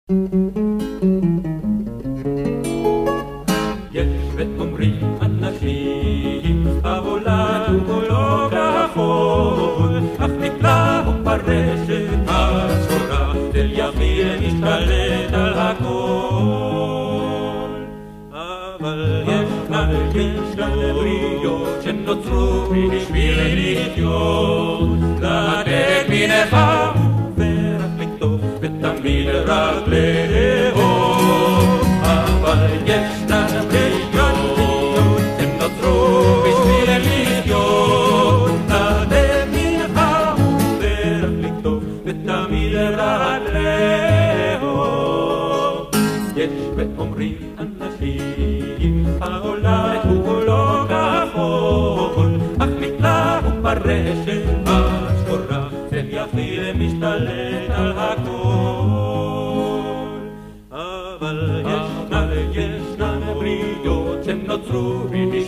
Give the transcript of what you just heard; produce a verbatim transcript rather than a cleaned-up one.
יש ואומרים אנשים, העולם הוא לא כחול, אך נפלא הוא פרשת הצורה, של יחיד משתלט על הכל. אבל ישנן בריות שנוצרו בשביל לחיות, לתת מנחה ורק לכתוב ותמיד רק לאהוב. אבל ישנן בריות שנוצרו בשביל לחיות, לתת מנחה ורק לכתוב ותמיד רק לאהוב. יש ואומרים אנשים, העולם הוא לא כחול, אך נפלא הוא פרשת השחורה, של יחיד משתלט על הכל. אבל ישנן, ישנן בריות שנוצרו